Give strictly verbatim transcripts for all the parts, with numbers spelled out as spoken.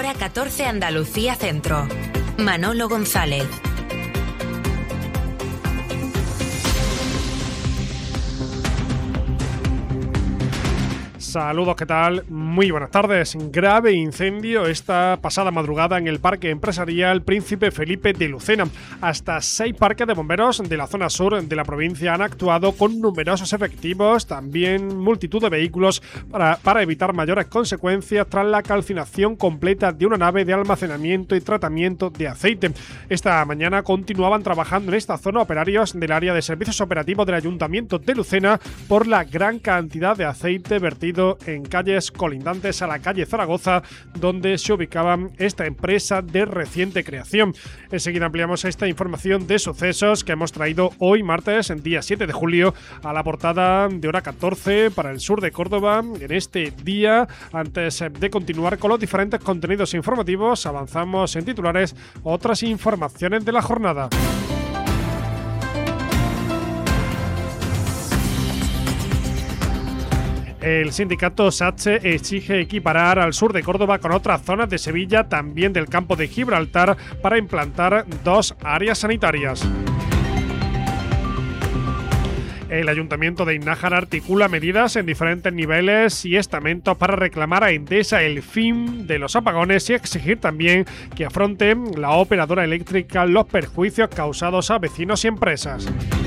Hora catorce Andalucía Centro. Manolo González. Saludos, ¿qué tal? Muy buenas tardes. Grave incendio esta pasada madrugada en el Parque Empresarial Príncipe Felipe de Lucena. Hasta seis parques de bomberos de la zona sur de la provincia han actuado con numerosos efectivos, también multitud de vehículos para, para evitar mayores consecuencias tras la calcinación completa de una nave de almacenamiento y tratamiento de aceite. Esta mañana continuaban trabajando en esta zona operarios del área de servicios operativos del Ayuntamiento de Lucena por la gran cantidad de aceite vertido en calles colindantes a la calle Zaragoza, donde se ubicaba esta empresa de reciente creación. Enseguida ampliamos esta información de sucesos que hemos traído hoy martes, en día siete de julio, a la portada de Hora catorce para el sur de Córdoba. En este día, antes de continuar con los diferentes contenidos informativos, avanzamos en titulares otras informaciones de la jornada. El sindicato SATSE exige equiparar al sur de Córdoba con otras zonas de Sevilla, también del campo de Gibraltar, para implantar dos áreas sanitarias. El Ayuntamiento de Innájar articula medidas en diferentes niveles y estamentos para reclamar a Endesa el fin de los apagones y exigir también que afronte la operadora eléctrica los perjuicios causados a vecinos y empresas.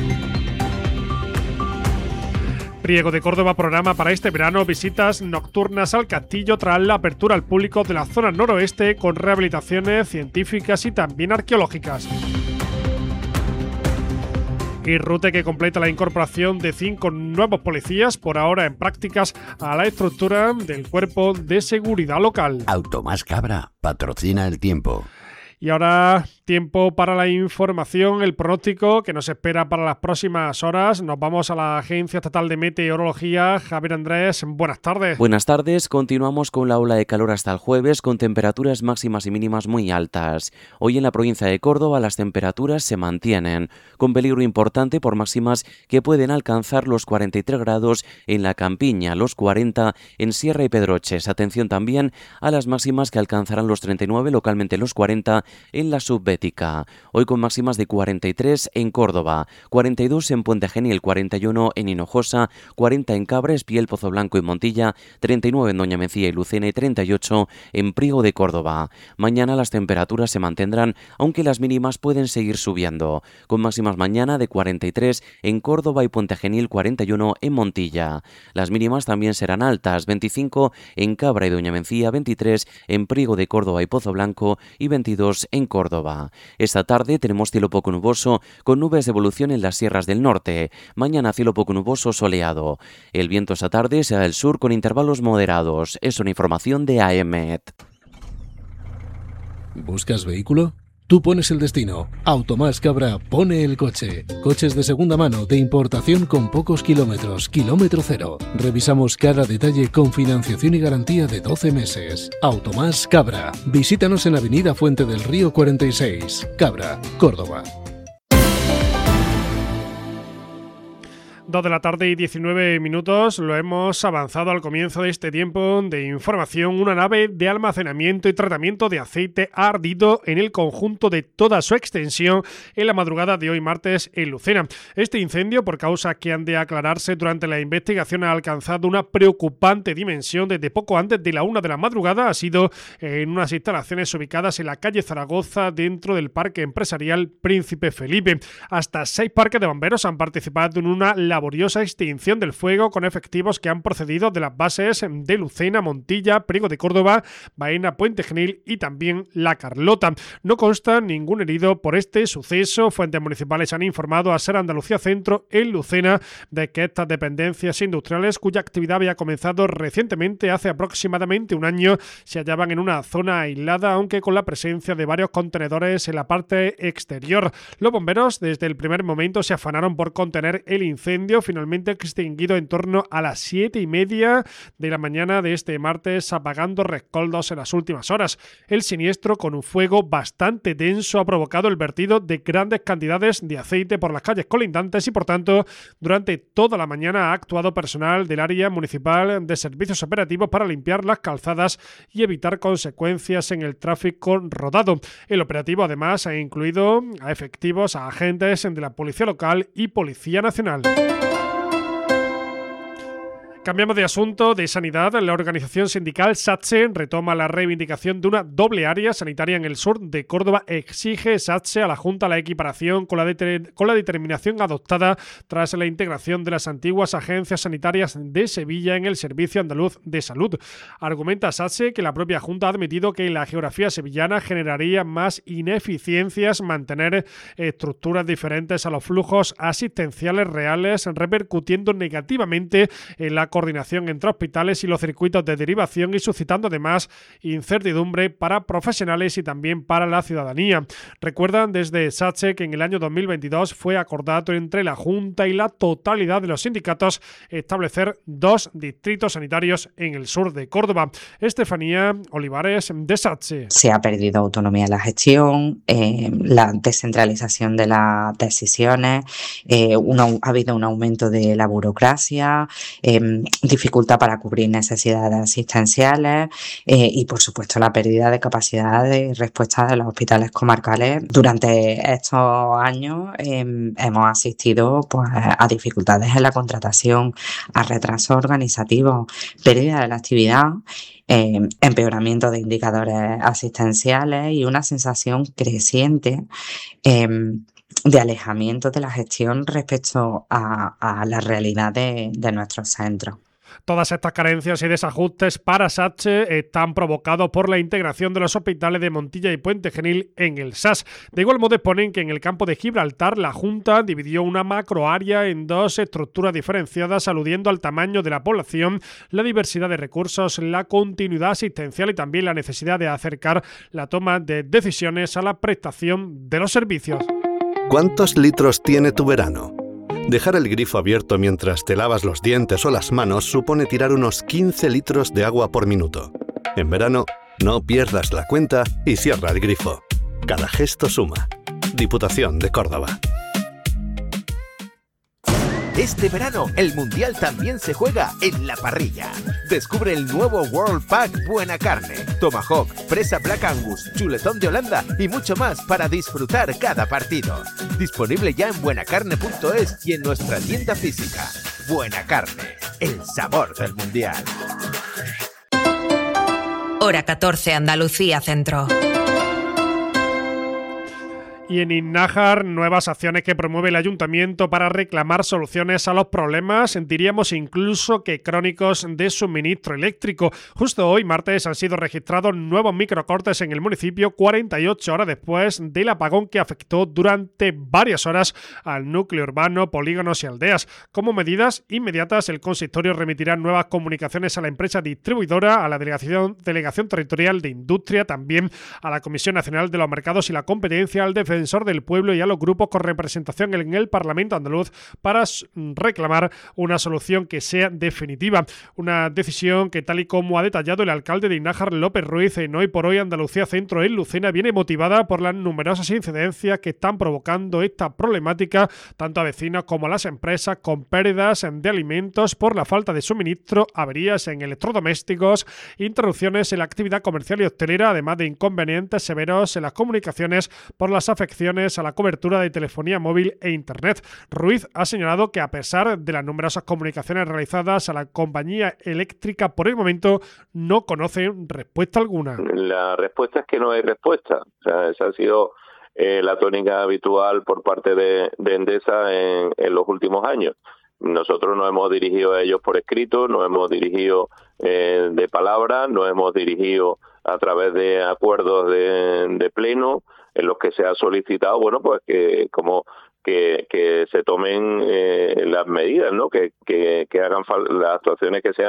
Priego de Córdoba programa para este verano visitas nocturnas al castillo tras la apertura al público de la zona noroeste con rehabilitaciones científicas y también arqueológicas. Y Rute, que completa la incorporación de cinco nuevos policías, por ahora en prácticas, a la estructura del Cuerpo de Seguridad Local. Automás Cabra patrocina el tiempo. Y ahora tiempo para la información, el pronóstico que nos espera para las próximas horas. Nos vamos a la Agencia Estatal de Meteorología. Javier Andrés, buenas tardes. Buenas tardes, continuamos con la ola de calor hasta el jueves con temperaturas máximas y mínimas muy altas. Hoy en la provincia de Córdoba las temperaturas se mantienen, con peligro importante por máximas que pueden alcanzar los cuarenta y tres grados en la Campiña, los cuarenta en Sierra y Pedroches. Atención también a las máximas que alcanzarán los treinta y nueve, localmente los cuarenta en la Subbética. Hoy con máximas de cuarenta y tres en Córdoba, cuarenta y dos en Puente Genil, cuarenta y uno en Hinojosa, cuarenta en Cabra, Espiel, Pozo Blanco y Montilla, treinta y nueve en Doña Mencía y Lucena y treinta y ocho en Priego de Córdoba. Mañana las temperaturas se mantendrán, aunque las mínimas pueden seguir subiendo, con máximas mañana de cuarenta y tres en Córdoba y Puente Genil, cuarenta y uno en Montilla. Las mínimas también serán altas, veinticinco en Cabra y Doña Mencía, veintitrés en Priego de Córdoba y Pozo Blanco y veintidós en Córdoba. Esta tarde tenemos cielo poco nuboso con nubes de evolución en las sierras del norte. Mañana cielo poco nuboso soleado. El viento esta tarde será del sur con intervalos moderados. Es una información de A E M E T. ¿Buscas vehículo? Tú pones el destino. Automás Cabra pone el coche. Coches de segunda mano, de importación con pocos kilómetros, kilómetro cero. Revisamos cada detalle con financiación y garantía de doce meses. Automás Cabra. Visítanos en Avenida Fuente del Río cuarenta y seis, Cabra, Córdoba. dos de la tarde y diecinueve minutos, lo hemos avanzado al comienzo de este tiempo de información. Una nave de almacenamiento y tratamiento de aceite ha ardido en el conjunto de toda su extensión en la madrugada de hoy martes en Lucena. Este incendio, por causas que han de aclararse durante la investigación, ha alcanzado una preocupante dimensión desde poco antes de la una de la madrugada. Ha sido en unas instalaciones ubicadas en la calle Zaragoza, dentro del Parque Empresarial Príncipe Felipe. Hasta seis parques de bomberos han participado en una laboriosa extinción del fuego con efectivos que han procedido de las bases de Lucena, Montilla, Priego de Córdoba, Baena, Puente Genil y también La Carlota. No consta ningún herido por este suceso. Fuentes municipales han informado a Ser Andalucía Centro en Lucena de que estas dependencias industriales, cuya actividad había comenzado recientemente hace aproximadamente un año, se hallaban en una zona aislada, aunque con la presencia de varios contenedores en la parte exterior. Los bomberos desde el primer momento se afanaron por contener el incendio incendio finalmente extinguido en torno a las siete y media de la mañana de este martes, apagando rescoldos en las últimas horas. El siniestro, con un fuego bastante denso, ha provocado el vertido de grandes cantidades de aceite por las calles colindantes y, por tanto, durante toda la mañana ha actuado personal del área municipal de servicios operativos para limpiar las calzadas y evitar consecuencias en el tráfico rodado. El operativo, además, ha incluido a efectivos, a agentes de la Policía Local y Policía Nacional. Cambiamos de asunto, de sanidad. La organización sindical SATSE retoma la reivindicación de una doble área sanitaria en el sur de Córdoba. Exige SATSE a la Junta la equiparación con la, de, con la determinación adoptada tras la integración de las antiguas agencias sanitarias de Sevilla en el Servicio Andaluz de Salud. Argumenta SATSE que la propia Junta ha admitido que la geografía sevillana generaría más ineficiencias mantener estructuras diferentes a los flujos asistenciales reales, repercutiendo negativamente en la coordinación entre hospitales y los circuitos de derivación y suscitando además incertidumbre para profesionales y también para la ciudadanía. Recuerdan desde SATSE que en el año dos mil veintidós fue acordado entre la Junta y la totalidad de los sindicatos establecer dos distritos sanitarios en el sur de Córdoba. Estefanía Olivares, de SATSE. Se ha perdido autonomía en la gestión, eh, la descentralización de las decisiones, eh, una, ha habido un aumento de la burocracia, eh, dificultad para cubrir necesidades asistenciales eh, y, por supuesto, la pérdida de capacidad de respuesta de los hospitales comarcales. Durante estos años eh, hemos asistido pues, a dificultades en la contratación, a retrasos organizativos, pérdida de la actividad, eh, empeoramiento de indicadores asistenciales y una sensación creciente eh, de alejamiento de la gestión respecto a, a la realidad de, de nuestros centros. Todas estas carencias y desajustes para SATSE están provocados por la integración de los hospitales de Montilla y Puente Genil en el S A S. De igual modo exponen que en el campo de Gibraltar la Junta dividió una macroárea en dos estructuras diferenciadas, aludiendo al tamaño de la población, la diversidad de recursos, la continuidad asistencial y también la necesidad de acercar la toma de decisiones a la prestación de los servicios. ¿Cuántos litros tiene tu verano? Dejar el grifo abierto mientras te lavas los dientes o las manos supone tirar unos quince litros de agua por minuto. En verano, no pierdas la cuenta y cierra el grifo. Cada gesto suma. Diputación de Córdoba. Este verano, el Mundial también se juega en la parrilla. Descubre el nuevo World Pack Buena Carne, Tomahawk, Presa Black Angus, Chuletón de Holanda y mucho más para disfrutar cada partido. Disponible ya en buenacarne punto es y en nuestra tienda física. Buena Carne, el sabor del Mundial. Hora catorce, Andalucía Centro. Y en Innájar, nuevas acciones que promueve el Ayuntamiento para reclamar soluciones a los problemas, diríamos incluso que crónicos, de suministro eléctrico. Justo hoy, martes, han sido registrados nuevos microcortes en el municipio cuarenta y ocho horas después del apagón que afectó durante varias horas al núcleo urbano, polígonos y aldeas. Como medidas inmediatas, el consistorio remitirá nuevas comunicaciones a la empresa distribuidora, a la Delegación, Delegación Territorial de Industria, también a la Comisión Nacional de los Mercados y la Competencia, al Defensor del Pueblo y a los grupos con representación en el Parlamento andaluz para reclamar una solución que sea definitiva. Una decisión que, tal y como ha detallado el alcalde de Innájar, López Ruiz, en Hoy por Hoy Andalucía Centro en Lucena, viene motivada por las numerosas incidencias que están provocando esta problemática tanto a vecinos como a las empresas, con pérdidas de alimentos por la falta de suministro, averías en electrodomésticos, interrupciones en la actividad comercial y hostelera, además de inconvenientes severos en las comunicaciones por las afectaciones a la cobertura de telefonía móvil e internet. Ruiz ha señalado que, a pesar de las numerosas comunicaciones realizadas a la compañía eléctrica, por el momento no conoce respuesta alguna. La respuesta es que no hay respuesta. O sea, esa ha sido eh, la tónica habitual por parte de, de Endesa en, en los últimos años. Nosotros nos hemos dirigido a ellos por escrito, nos hemos dirigido eh, de palabra, nos hemos dirigido a través de acuerdos de, de pleno, en los que se ha solicitado, bueno, pues que como que, que se tomen eh, las medidas, ¿no? Que, que, que hagan fal- las actuaciones que sean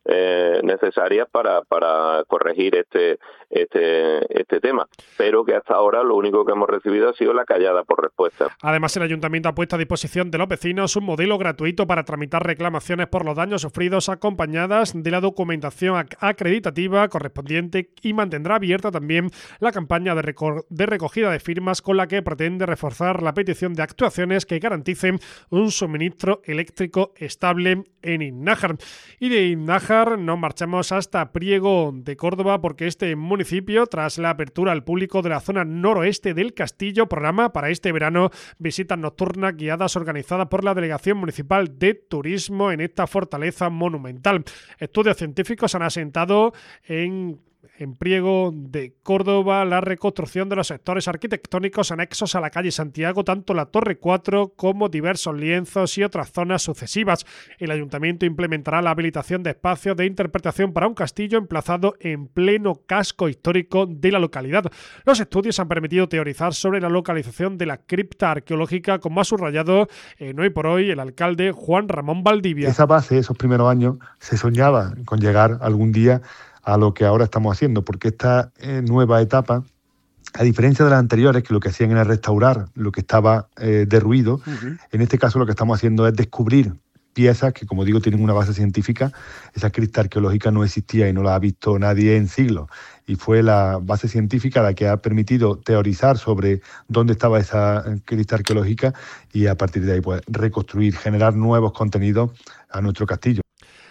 eh, necesarias para, para corregir este, este, este tema, pero que hasta ahora lo único que hemos recibido ha sido la callada por respuesta. Además, el Ayuntamiento ha puesto a disposición de los vecinos un modelo gratuito para tramitar reclamaciones por los daños sufridos, acompañadas de la documentación ac- acreditativa correspondiente, y mantendrá abierta también la campaña de, reco- de recogida de firmas con la que pretende reforzar la petición de actuaciones que garanticen un suministro eléctrico estable en Innájar. Y de Innájar nos marchamos hasta Priego de Córdoba, porque este municipio, tras la apertura al público de la zona noroeste del castillo, programa para este verano visitas nocturnas guiadas organizadas por la Delegación Municipal de Turismo en esta fortaleza monumental. Estudios científicos han asentado en en Priego de Córdoba la reconstrucción de los sectores arquitectónicos anexos a la calle Santiago, tanto la Torre cuatro como diversos lienzos y otras zonas sucesivas. El Ayuntamiento implementará la habilitación de espacios de interpretación para un castillo emplazado en pleno casco histórico de la localidad. Los estudios han permitido teorizar sobre la localización de la cripta arqueológica, como ha subrayado en Hoy por Hoy el alcalde Juan Ramón Valdivia. Esa base, esos primeros años, se soñaba con llegar algún día a lo que ahora estamos haciendo, porque esta eh, nueva etapa, a diferencia de las anteriores, que lo que hacían era restaurar lo que estaba eh, derruido, uh-huh. En este caso lo que estamos haciendo es descubrir piezas que, como digo, tienen una base científica. Esa cripta arqueológica no existía y no la ha visto nadie en siglos, y fue la base científica la que ha permitido teorizar sobre dónde estaba esa cripta arqueológica, y a partir de ahí pues reconstruir, generar nuevos contenidos a nuestro castillo.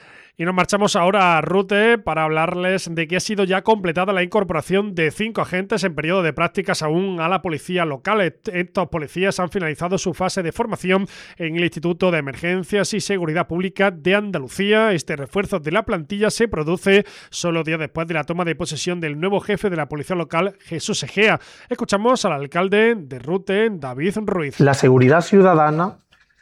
Y nos marchamos ahora a Rute para hablarles de que ha sido ya completada la incorporación de cinco agentes en periodo de prácticas aún a la policía local. Estos policías han finalizado su fase de formación en el Instituto de Emergencias y Seguridad Pública de Andalucía. Este refuerzo de la plantilla se produce solo días después de la toma de posesión del nuevo jefe de la policía local, Jesús Egea. Escuchamos al alcalde de Rute, David Ruiz. La seguridad ciudadana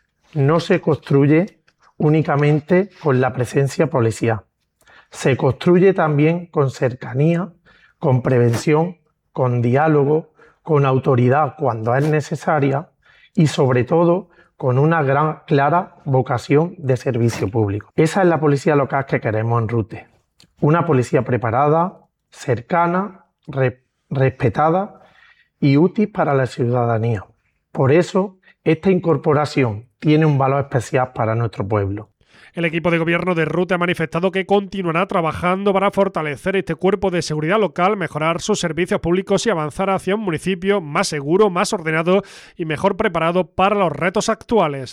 no se construye únicamente con la presencia policial. Se construye también con cercanía, con prevención, con diálogo, con autoridad cuando es necesaria y sobre todo con una gran clara vocación de servicio público. Esa es la policía local que queremos en Rute. Una policía preparada, cercana, re- respetada y útil para la ciudadanía. Por eso, esta incorporación tiene un valor especial para nuestro pueblo. El equipo de gobierno de Rute ha manifestado que continuará trabajando para fortalecer este cuerpo de seguridad local, mejorar sus servicios públicos y avanzar hacia un municipio más seguro, más ordenado y mejor preparado para los retos actuales.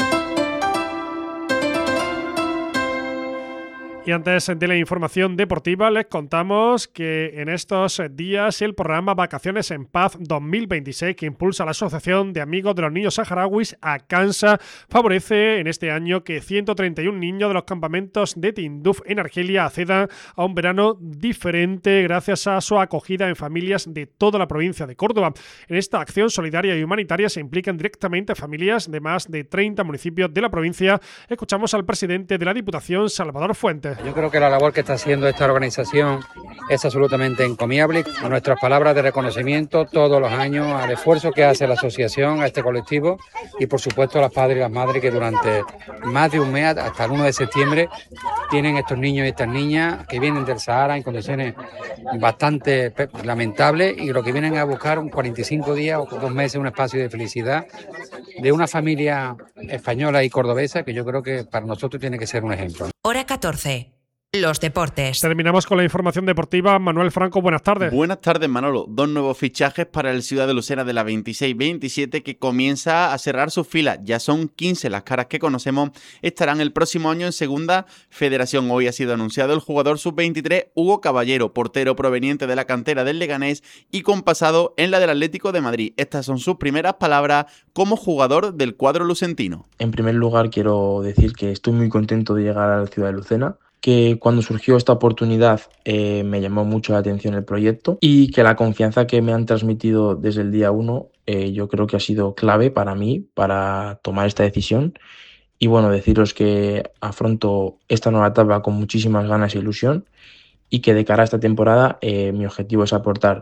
Y antes de la información deportiva, les contamos que en estos días el programa Vacaciones en Paz dos mil veintiséis, que impulsa la Asociación de Amigos de los Niños Saharauis, ACANSA, favorece en este año que ciento treinta y uno niños de los campamentos de Tinduf en Argelia accedan a un verano diferente gracias a su acogida en familias de toda la provincia de Córdoba. En esta acción solidaria y humanitaria se implican directamente familias de más de treinta municipios de la provincia. Escuchamos al presidente de la Diputación, Salvador Fuentes. Yo creo que la labor que está haciendo esta organización es absolutamente encomiable. Nuestras palabras de reconocimiento todos los años al esfuerzo que hace la asociación, a este colectivo y por supuesto a las padres y las madres que durante más de un mes, hasta el uno de septiembre, tienen estos niños y estas niñas que vienen del Sahara en condiciones bastante lamentables y lo que vienen a buscar un cuarenta y cinco días o dos meses un espacio de felicidad de una familia española y cordobesa que yo creo que para nosotros tiene que ser un ejemplo. Hora catorce. Los deportes. Terminamos con la información deportiva. Manuel Franco, buenas tardes. Buenas tardes, Manolo. Dos nuevos fichajes para el Ciudad de Lucena de la veintiséis veintisiete que comienza a cerrar sus filas. Ya son quince las caras que conocemos. Estarán el próximo año en Segunda Federación. Hoy ha sido anunciado el jugador sub veintitrés Hugo Caballero, portero proveniente de la cantera del Leganés y con pasado en la del Atlético de Madrid. Estas son sus primeras palabras como jugador del cuadro lucentino. En primer lugar, quiero decir que estoy muy contento de llegar a la Ciudad de Lucena, que cuando surgió esta oportunidad eh, me llamó mucho la atención el proyecto y que la confianza que me han transmitido desde el día uno eh, yo creo que ha sido clave para mí, para tomar esta decisión. Y bueno, deciros que afronto esta nueva etapa con muchísimas ganas e ilusión y que de cara a esta temporada eh, mi objetivo es aportar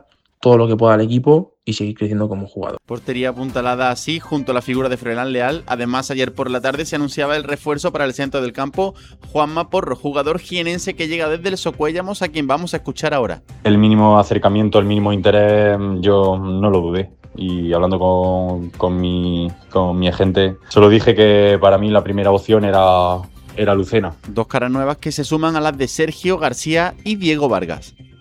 todo lo que pueda al equipo y seguir creciendo como jugador. Portería apuntalada así junto a la figura de Froilán Leal. Además, ayer por la tarde se anunciaba el refuerzo para el centro del campo, Juanma Porro, jugador jienense que llega desde el Socuéllamos, a quien vamos a escuchar ahora. El mínimo acercamiento, el mínimo interés, yo no lo dudé. Y hablando con, con, mi, con mi agente, solo dije que para mí la primera opción era, era Lucena. Dos caras nuevas que se suman a las de Sergio García y Diego Vargas.